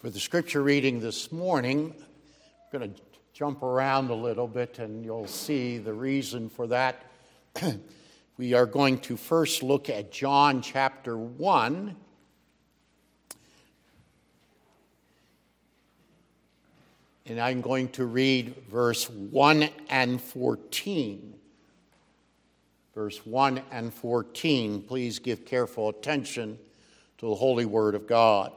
For the scripture reading this morning, I'm going to jump around a little bit and you'll see the reason for that. We are going to first look at John chapter 1. And I'm going to read verse 1 and 14. Verse 1 and 14. Please give careful attention to the holy word of God.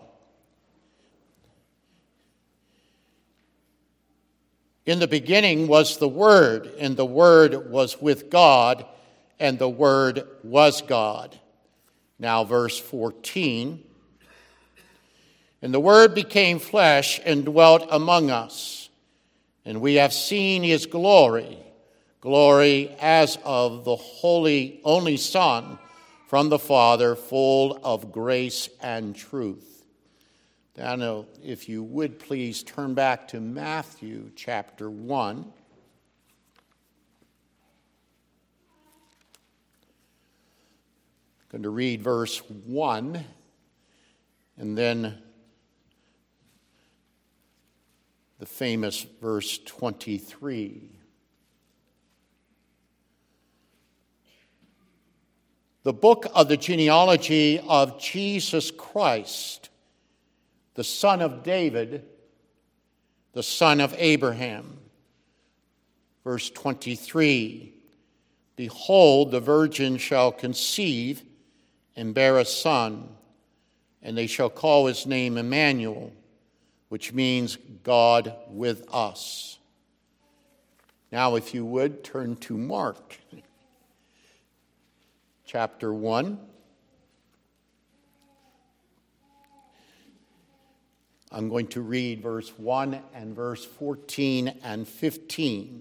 In the beginning was the Word, and the Word was with God, and the Word was God. Now verse 14. And the Word became flesh and dwelt among us, and we have seen his glory, glory as of the holy only Son from the Father, full of grace and truth. Now, if you would please turn back to Matthew chapter 1. I'm going to read verse 1 and then the famous verse 23. The book of the genealogy of Jesus Christ, the son of David, the son of Abraham. Verse 23, behold, the virgin shall conceive and bear a son, and they shall call his name Emmanuel, which means God with us. Now, if you would, turn to Mark, chapter 1. I'm going to read verse 1 and verse 14 and 15.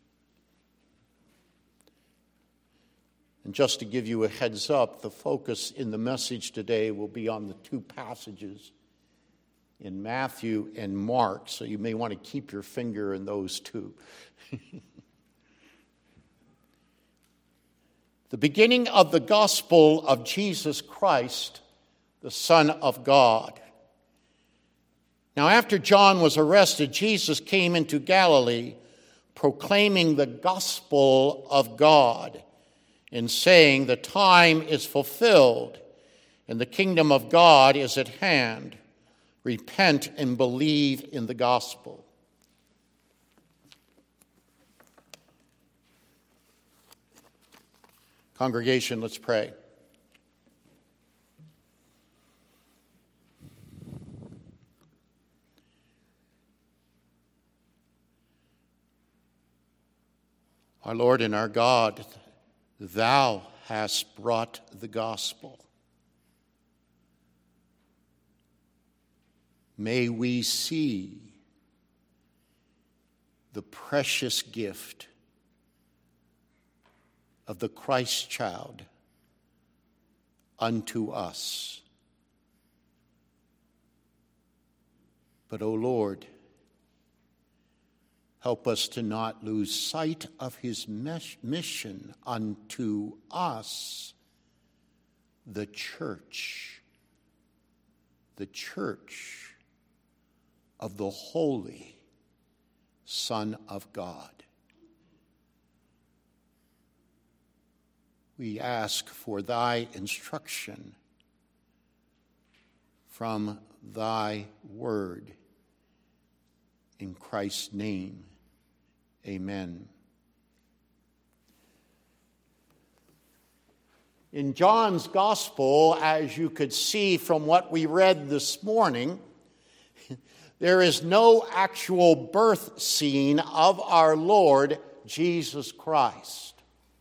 And just to give you a heads up, the focus in the message today will be on the two passages in Matthew and Mark, so you may want to keep your finger in those two. The beginning of the gospel of Jesus Christ, the Son of God. Now, after John was arrested, Jesus came into Galilee, proclaiming the gospel of God and saying, the time is fulfilled and the kingdom of God is at hand. Repent and believe in the gospel. Congregation, let's pray. Our Lord and our God, thou hast brought the gospel. May we see the precious gift of the Christ child unto us. But, O Lord, help us to not lose sight of his mission unto us, the church of the Holy Son of God. We ask for thy instruction from thy word. In Christ's name, amen. In John's gospel, as you could see from what we read this morning, there is no actual birth scene of our Lord Jesus Christ.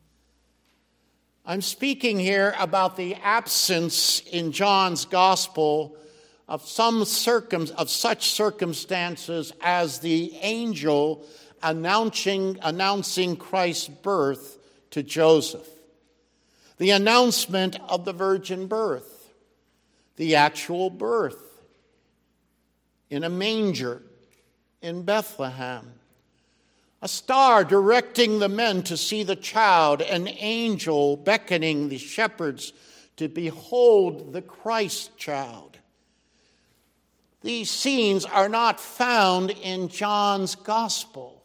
I'm speaking here about the absence in John's gospel of such circumstances as the angel announcing Christ's birth to Joseph, the announcement of the virgin birth, the actual birth in a manger in Bethlehem, a star directing the men to see the child, an angel beckoning the shepherds to behold the Christ child. These scenes are not found in John's gospel.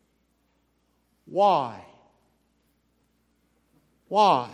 Why? Why?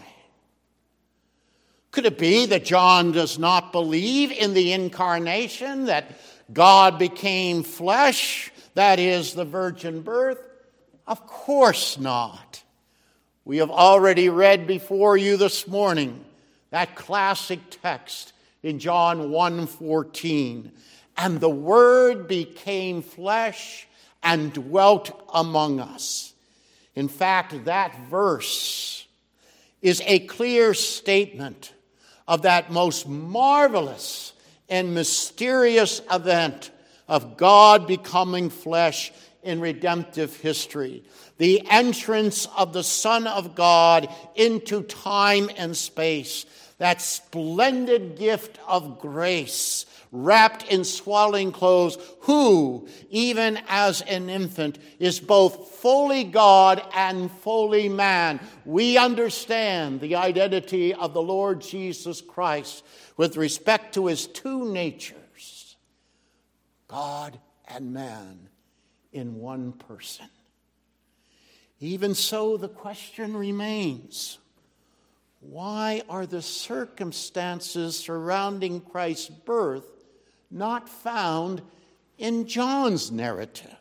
Could it be that John does not believe in the incarnation, that God became flesh, that is, the virgin birth? Of course not. We have already read before you this morning that classic text in John 1:14. And the Word became flesh and dwelt among us. In fact, that verse is a clear statement of that most marvelous and mysterious event of God becoming flesh in redemptive history. The entrance of the Son of God into time and space. That splendid gift of grace, wrapped in swaddling clothes, who, even as an infant, is both fully God and fully man. We understand the identity of the Lord Jesus Christ with respect to his two natures, God and man in one person. Even so, the question remains, why are the circumstances surrounding Christ's birth not found in John's narrative?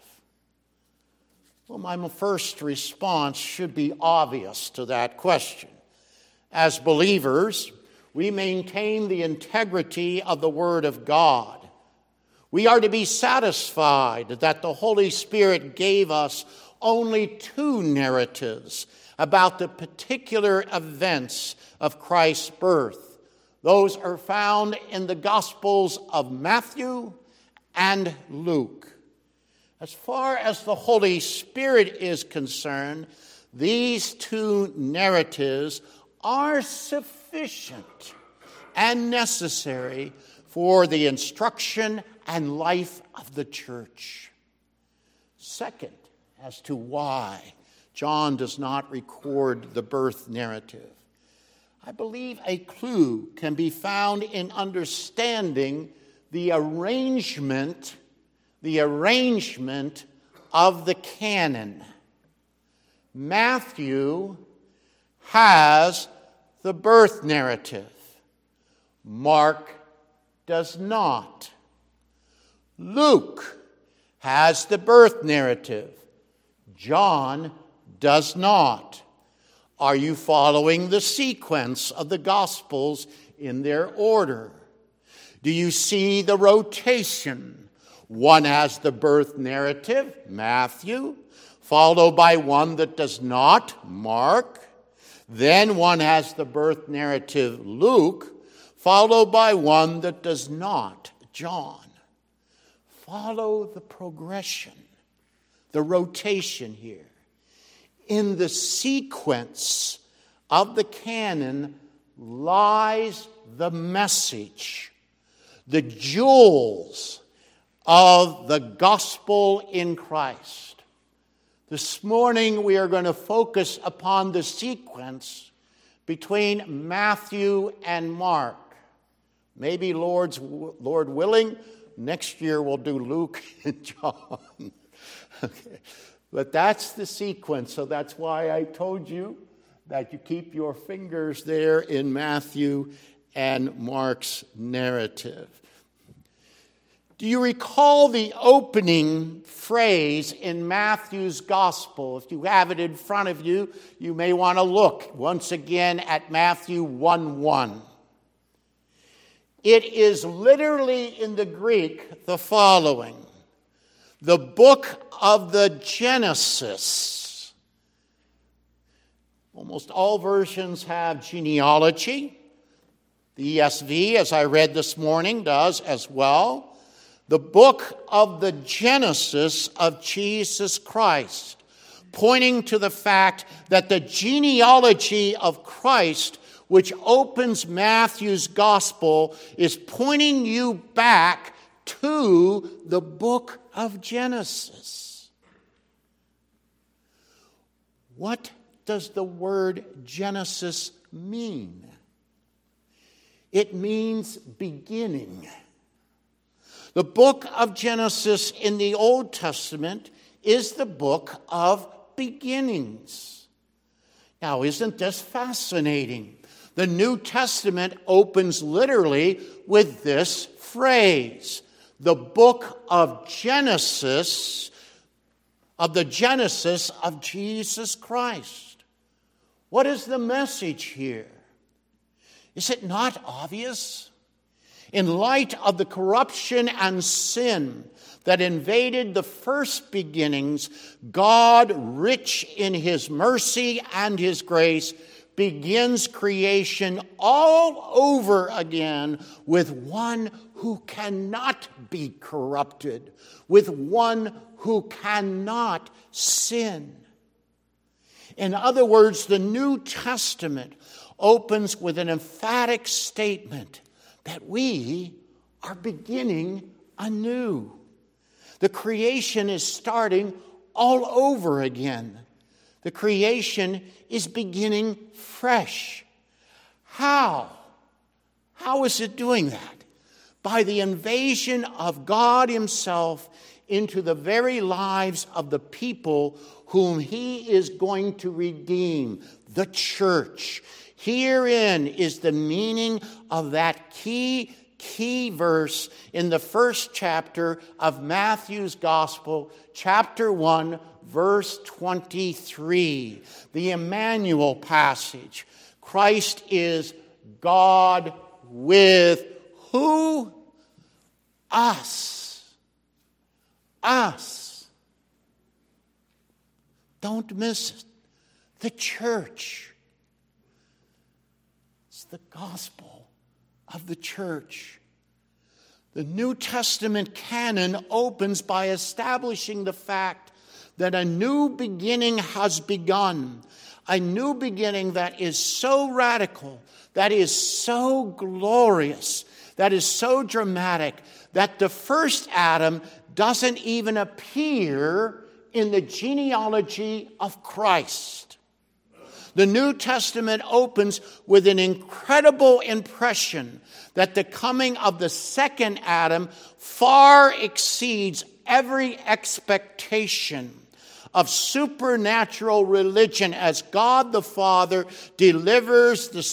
Well, my first response should be obvious to that question. As believers, we maintain the integrity of the Word of God. We are to be satisfied that the Holy Spirit gave us only two narratives about the particular events of Christ's birth. Those are found in the Gospels of Matthew and Luke. As far as the Holy Spirit is concerned, these two narratives are sufficient and necessary for the instruction and life of the church. Second, as to why John does not record the birth narrative, I believe a clue can be found in understanding the arrangement of the canon. Matthew has the birth narrative. Mark does not. Luke has the birth narrative. John does not. Are you following the sequence of the Gospels in their order? Do you see the rotation? One has the birth narrative, Matthew, followed by one that does not, Mark. Then one has the birth narrative, Luke, followed by one that does not, John. Follow the progression, the rotation here. In the sequence of the canon lies the message, the jewels of the gospel in Christ. This morning we are going to focus upon the sequence between Matthew and Mark. Maybe Lord willing, next year we'll do Luke and John. Okay. But that's the sequence, so that's why I told you that you keep your fingers there in Matthew and Mark's narrative. Do you recall the opening phrase in Matthew's gospel? If you have it in front of you, you may want to look once again at Matthew 1:1. It is literally in the Greek the following: the book of the Genesis. Almost all versions have genealogy. The ESV, as I read this morning, does as well. The book of the Genesis of Jesus Christ, pointing to the fact that the genealogy of Christ, which opens Matthew's gospel, is pointing you back to the book of Genesis. What does the word Genesis mean? It means beginning. The book of Genesis in the Old Testament is the book of beginnings. Now, isn't this fascinating? The New Testament opens literally with this phrase, the book of Genesis, of the Genesis of Jesus Christ. What is the message here? Is it not obvious? In light of the corruption and sin that invaded the first beginnings, God, rich in His mercy and His grace, begins creation all over again with one who cannot be corrupted, with one who cannot sin. In other words, the New Testament opens with an emphatic statement that we are beginning anew. The creation is starting all over again. The creation is beginning fresh. How? How is it doing that? By the invasion of God Himself into the very lives of the people whom He is going to redeem, the church. Herein is the meaning of that key verse in the first chapter of Matthew's Gospel, chapter 1, verse 23, the Emmanuel passage. Christ is God with who? Us. Us. Don't miss it. The church. It's the gospel of the church. The New Testament canon opens by establishing the fact that a new beginning has begun. A new beginning that is so radical, that is so glorious, that is so dramatic, that the first Adam doesn't even appear in the genealogy of Christ. The New Testament opens with an incredible impression that the coming of the second Adam far exceeds every expectation of supernatural religion as God the Father delivers the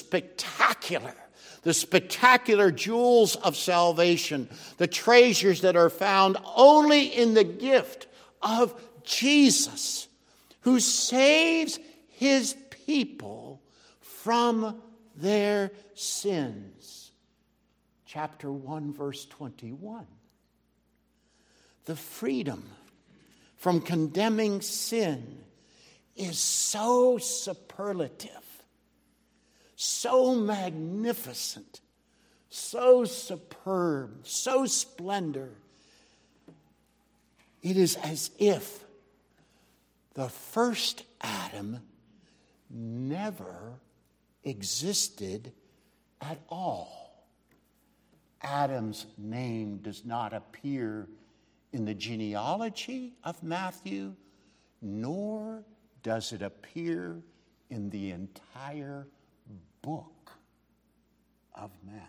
spectacular jewels of salvation, the treasures that are found only in the gift of Jesus, who saves His people from their sins. Chapter 1, verse 21. The freedom from condemning sin is so superlative, so magnificent, so superb, so splendor. It is as if the first Adam never existed at all. Adam's name does not appear in the genealogy of Matthew, nor does it appear in the entire book of Matthew.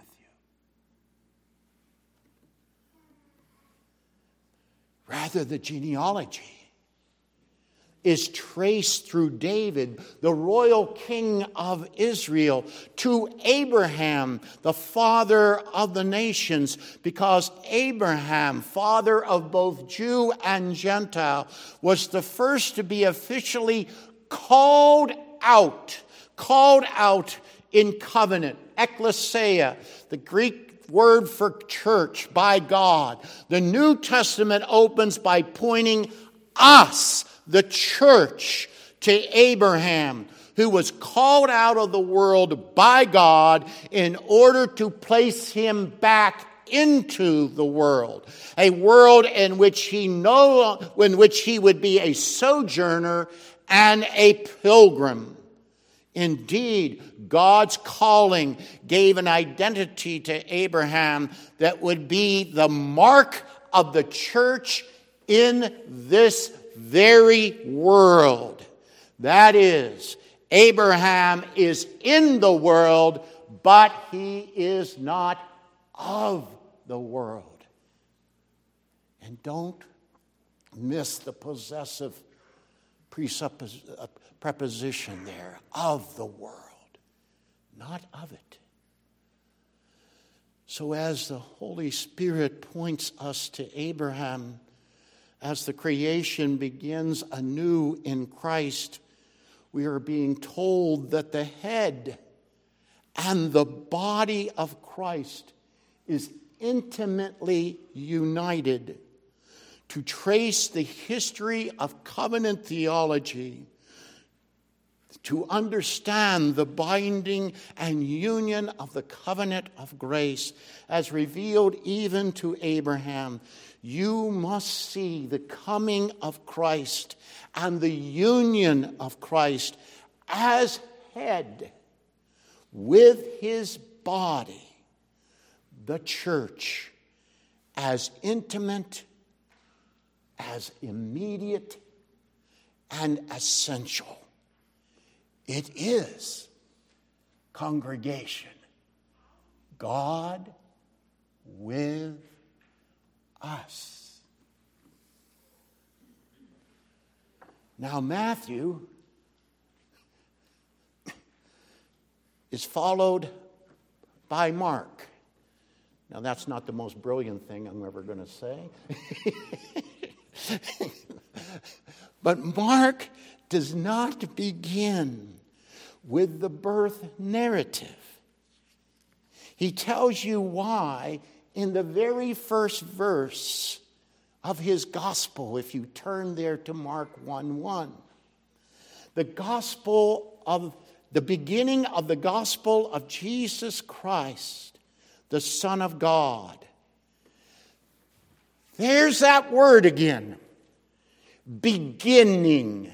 Rather, the genealogy is traced through David, the royal king of Israel, to Abraham, the father of the nations, because Abraham, father of both Jew and Gentile, was the first to be officially called out in covenant, ekklesia, the Greek word for church, by God. The New Testament opens by pointing us, the church, to Abraham, who was called out of the world by God in order to place him back into the world, a world in which he would be a sojourner and a pilgrim. Indeed, God's calling gave an identity to Abraham that would be the mark of the church in this very world. That is, Abraham is in the world, but he is not of the world. And don't miss the possessive preposition there, of the world, not of it. So as the Holy Spirit points us to Abraham, as the creation begins anew in Christ, we are being told that the head and the body of Christ is intimately united. To trace the history of covenant theology, to understand the binding and union of the covenant of grace as revealed even to Abraham, you must see the coming of Christ and the union of Christ as head with his body, the church, as intimate, as immediate, and essential. It is, congregation, God with us. Now, Matthew is followed by Mark. Now, that's not the most brilliant thing I'm ever going to say. But Mark does not begin with the birth narrative. He tells you why in the very first verse of his gospel, if you turn there to Mark 1:1. The beginning of the gospel of Jesus Christ, the Son of God. There's that word again. Beginning.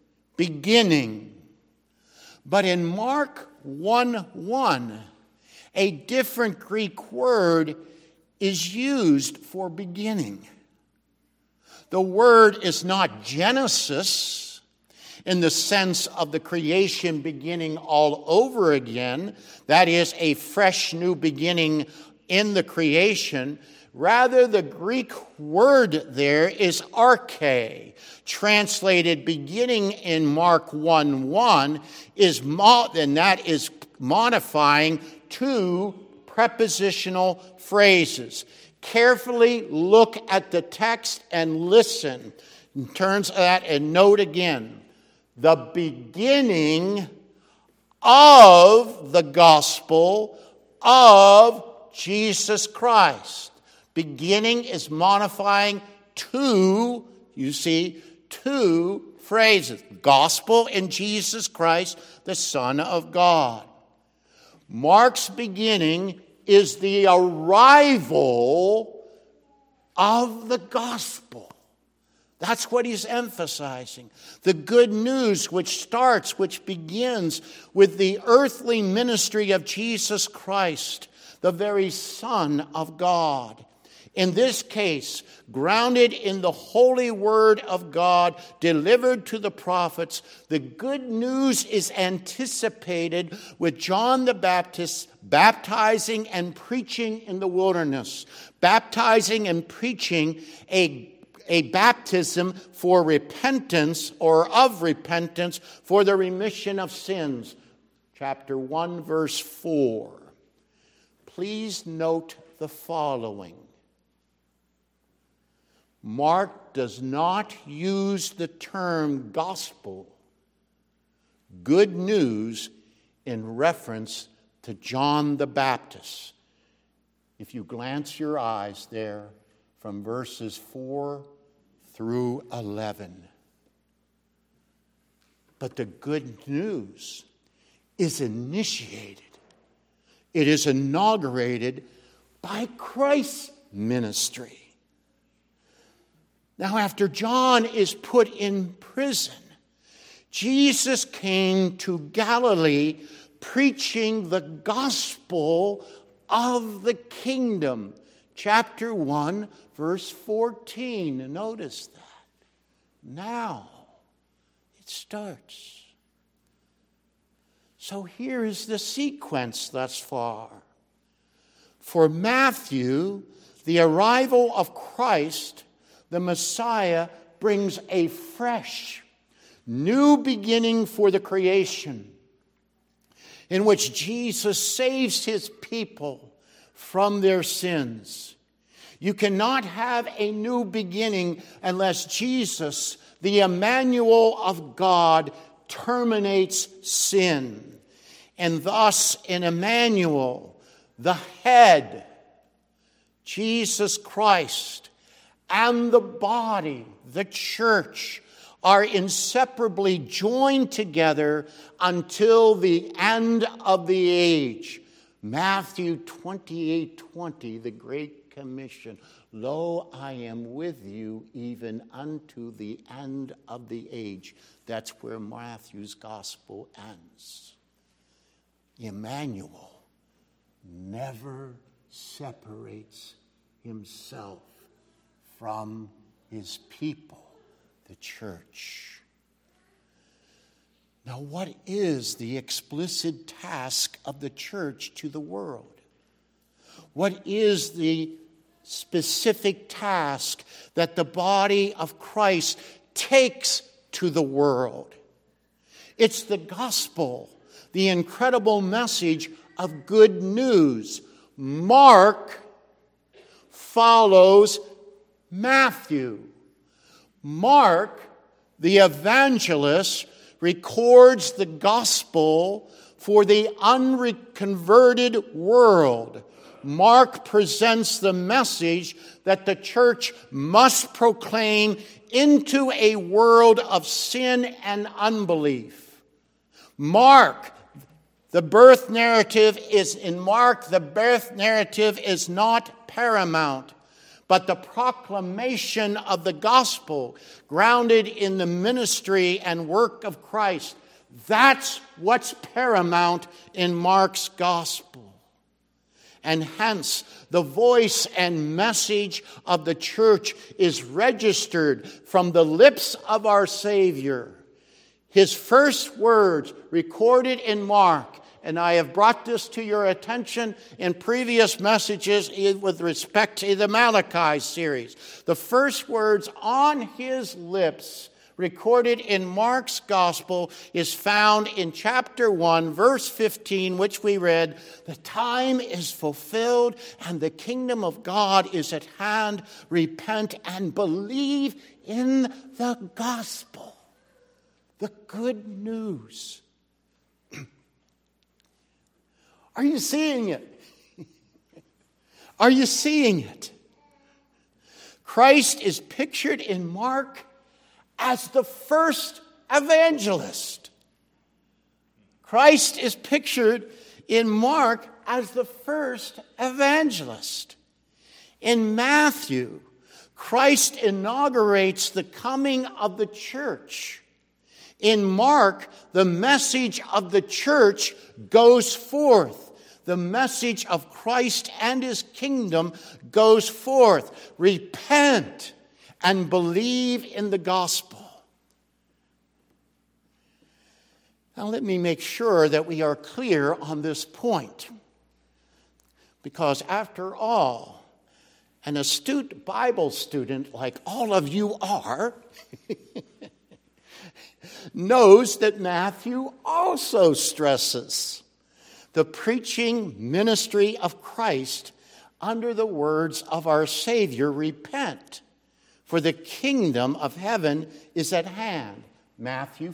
But in Mark 1:1, a different Greek word is used for beginning. The word is not Genesis in the sense of the creation beginning all over again. That is a fresh new beginning in the creation. Rather, the Greek word there is arche, translated beginning in Mark 1:1, and that is modifying two prepositional phrases. Carefully look at the text and listen. In terms of that, and note again, the beginning of the gospel of Jesus Christ. Beginning is modifying two phrases. Gospel in Jesus Christ, the Son of God. Mark's beginning is the arrival of the gospel. That's what he's emphasizing. The good news which begins with the earthly ministry of Jesus Christ, the very Son of God. In this case, grounded in the holy word of God delivered to the prophets, the good news is anticipated with John the Baptist baptizing and preaching in the wilderness, baptizing and preaching a baptism for repentance or of repentance for the remission of sins. Chapter 1, verse 4. Please note the following. Mark does not use the term gospel, good news, in reference to John the Baptist. If you glance your eyes there from verses 4 through 11. But the good news is initiated. It is inaugurated by Christ's ministry. Now, after John is put in prison, Jesus came to Galilee preaching the gospel of the kingdom. Chapter 1, verse 14. Notice that. Now it starts. So here is the sequence thus far. For Matthew, the arrival of Christ The Messiah brings a fresh, new beginning for the creation, in which Jesus saves his people from their sins. You cannot have a new beginning unless Jesus, the Emmanuel of God, terminates sin. And thus, in Emmanuel, the head, Jesus Christ, and the body, the church, are inseparably joined together until the end of the age. Matthew 28:20, the Great Commission. Lo, I am with you even unto the end of the age. That's where Matthew's gospel ends. Emmanuel never separates himself from his people, the church. Now, what is the explicit task of the church to the world? What is the specific task that the body of Christ takes to the world? It's the gospel, the incredible message of good news. Mark follows Matthew. Mark, the evangelist, records the gospel for the unconverted world. Mark presents the message that the church must proclaim into a world of sin and unbelief. Mark, the birth narrative is not paramount, but the proclamation of the gospel grounded in the ministry and work of Christ. That's what's paramount in Mark's gospel. And hence, the voice and message of the church is registered from the lips of our Savior. His first words recorded in Mark, and I have brought this to your attention in previous messages with respect to the Malachi series. The first words on his lips recorded in Mark's gospel is found in chapter 1, verse 15, which we read, "The time is fulfilled and the kingdom of God is at hand. Repent and believe in the gospel." The good news. Are you seeing it? Are you seeing it? Christ is pictured in Mark as the first evangelist. Christ is pictured in Mark as the first evangelist. In Matthew, Christ inaugurates the coming of the church. In Mark, the message of the church goes forth. The message of Christ and his kingdom goes forth. Repent and believe in the gospel. Now let me make sure that we are clear on this point. Because after all, an astute Bible student like all of you are knows that Matthew also stresses the preaching ministry of Christ under the words of our Savior, repent, for the kingdom of heaven is at hand. Matthew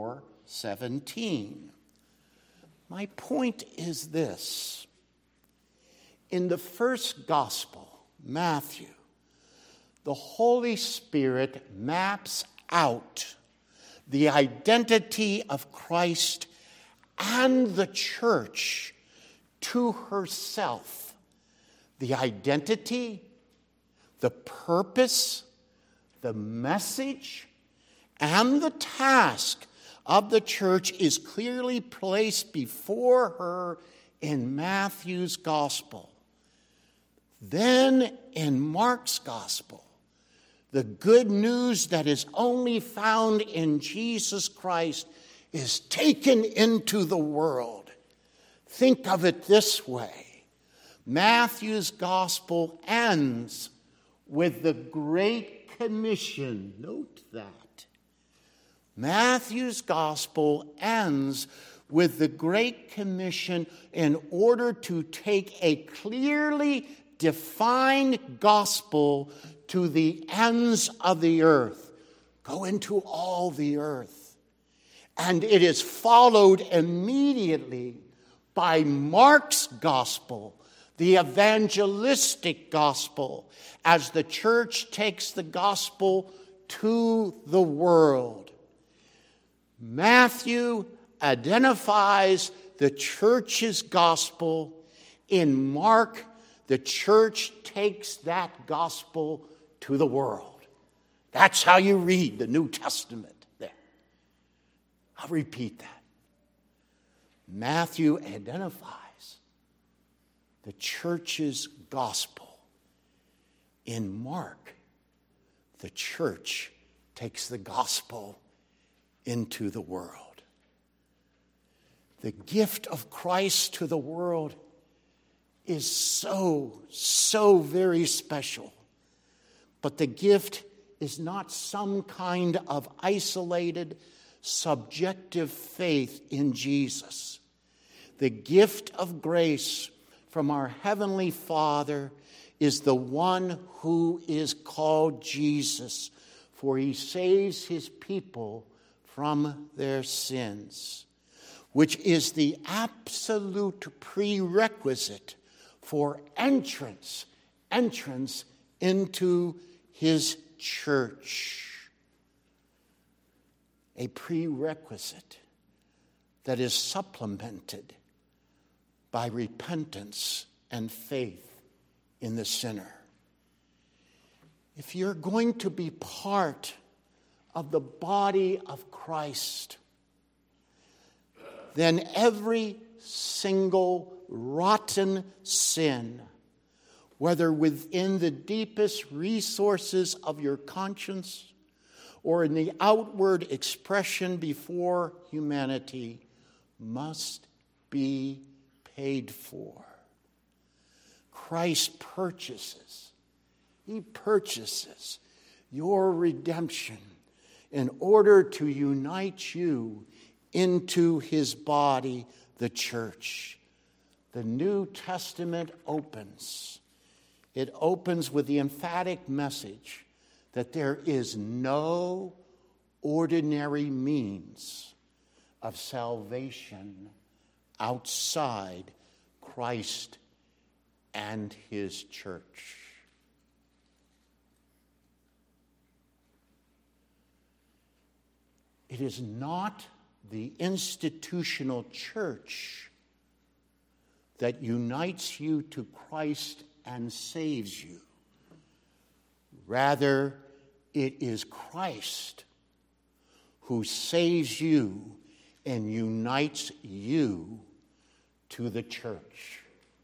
4:17. My point is this. In the first gospel, Matthew, the Holy Spirit maps out the identity of Christ and the church to herself. The identity, the purpose, the message, and the task of the church is clearly placed before her in Matthew's gospel. Then in Mark's gospel, the good news that is only found in Jesus Christ is taken into the world. Think of it this way. Matthew's gospel ends with the Great Commission. Note that. Matthew's gospel ends with the Great Commission in order to take a clearly defined gospel to the ends of the earth. Go into all the earth. And it is followed immediately by Mark's gospel, the evangelistic gospel, as the church takes the gospel to the world. Matthew identifies the church's gospel. In Mark, the church takes that gospel to the world. That's how you read the New Testament there. I'll repeat that. Matthew identifies the church's gospel. In Mark, the church takes the gospel into the world. The gift of Christ to the world is so very special. But the gift is not some kind of isolated, subjective faith in Jesus. The gift of grace from our Heavenly Father is the one who is called Jesus, for he saves his people from their sins, which is the absolute prerequisite for entrance into his church. A prerequisite that is supplemented by repentance and faith in the sinner. If you're going to be part of the body of Christ, then every single rotten sin, whether within the deepest resources of your conscience or in the outward expression before humanity, must be paid for. Christ purchases. He purchases your redemption in order to unite you into his body, the church. The New Testament opens. It opens with the emphatic message that there is no ordinary means of salvation outside Christ and his church. It is not the institutional church that unites you to Christ and saves you. Rather, it is Christ who saves you and unites you to the church.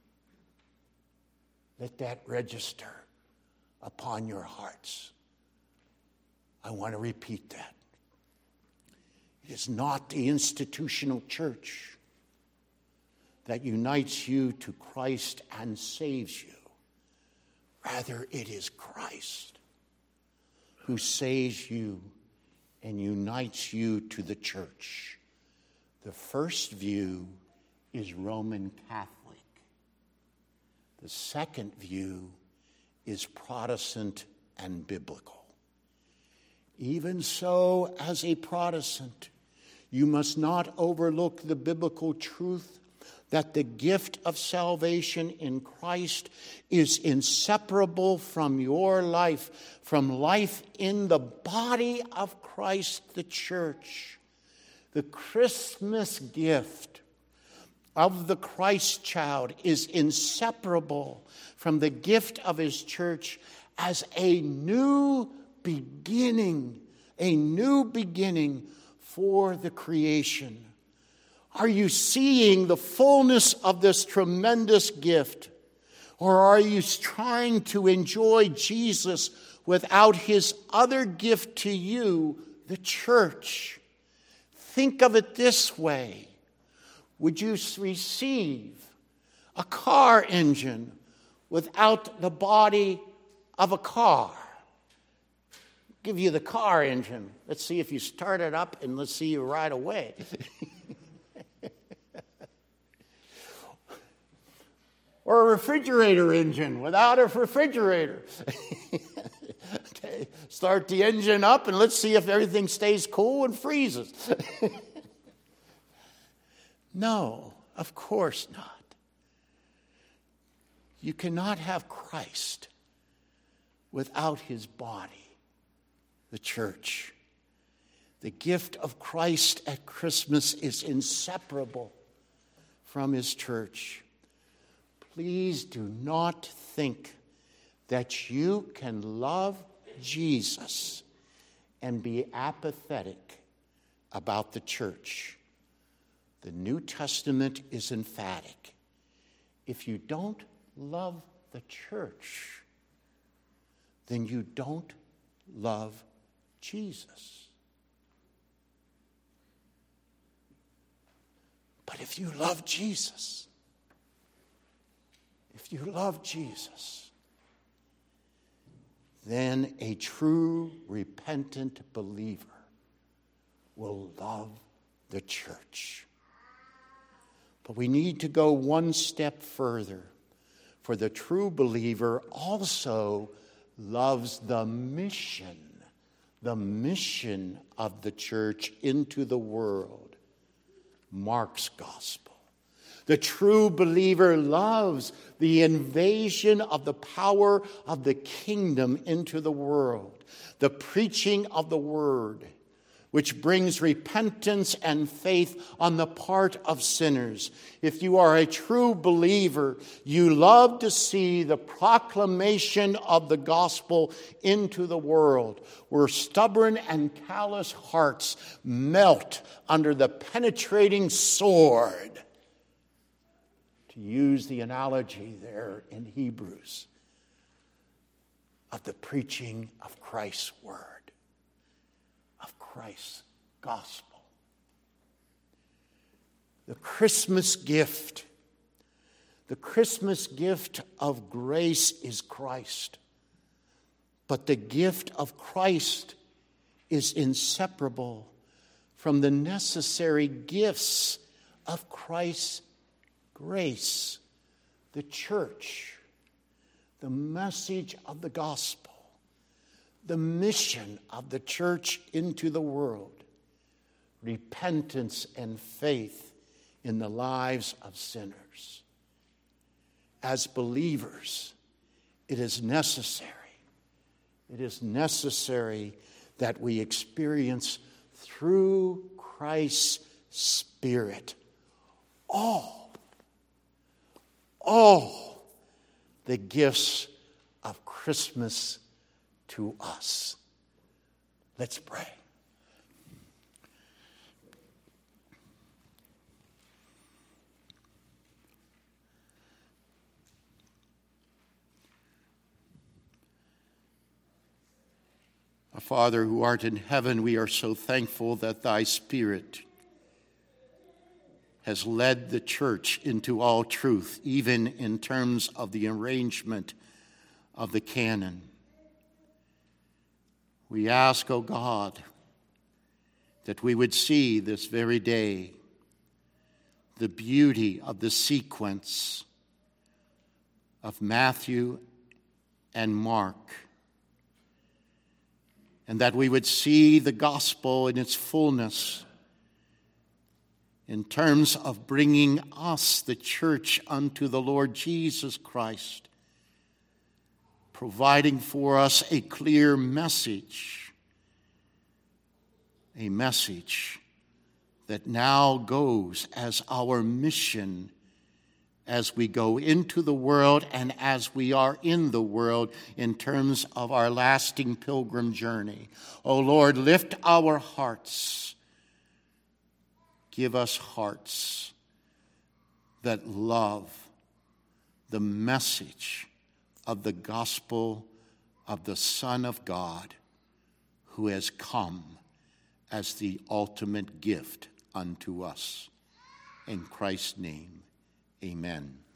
Let that register upon your hearts. I want to repeat that. It is not the institutional church that unites you to Christ and saves you. Rather, it is Christ who saves you and unites you to the church. The first view is Roman Catholic. The second view is Protestant and biblical. Even so, as a Protestant, you must not overlook the biblical truth that the gift of salvation in Christ is inseparable from your life, from life in the body of Christ, the church. The Christmas gift of the Christ child is inseparable from the gift of his church as a new beginning for the creation. Are you seeing the fullness of this tremendous gift? Or are you trying to enjoy Jesus without his other gift to you, the church? Think of it this way. Would you receive a car engine without the body of a car. Give you the car engine. Let's see if you start it up, and let's see you right away. Or a refrigerator engine without a refrigerator. Okay. Start the engine up and let's see if everything stays cool and freezes. No, of course not. You cannot have Christ without his body, the church. The gift of Christ at Christmas is inseparable from his church. Please do not think that you can love Jesus and be apathetic about the church. The New Testament is emphatic. If you don't love the church, then you don't love Jesus. But if you love Jesus, then a true repentant believer will love the church. But we need to go one step further, for the true believer also loves the mission of the church into the world. Mark's gospel. The true believer loves the invasion of the power of the kingdom into the world, the preaching of the word, which brings repentance and faith on the part of sinners. If you are a true believer, you love to see the proclamation of the gospel into the world, where stubborn and callous hearts melt under the penetrating sword. To use the analogy there in Hebrews of the preaching of Christ's word, of Christ's gospel. The Christmas gift of grace is Christ. But the gift of Christ is inseparable from the necessary gifts of Christ's grace, the church, the message of the gospel, the mission of the church into the world, repentance and faith in the lives of sinners. As believers, it is necessary that we experience through Christ's Spirit all the gifts of Christmas to us. Let's pray. Our Father who art in heaven, we are so thankful that thy Spirit has led the church into all truth, even in terms of the arrangement of the canon. We ask, O God, that we would see this very day the beauty of the sequence of Matthew and Mark, and that we would see the gospel in its fullness in terms of bringing us, the church, unto the Lord Jesus Christ, providing for us a clear message, a message that now goes as our mission as we go into the world and as we are in the world in terms of our lasting pilgrim journey. O Lord, lift our hearts. Give us hearts that love the message of the gospel of the Son of God, who has come as the ultimate gift unto us. In Christ's name, amen.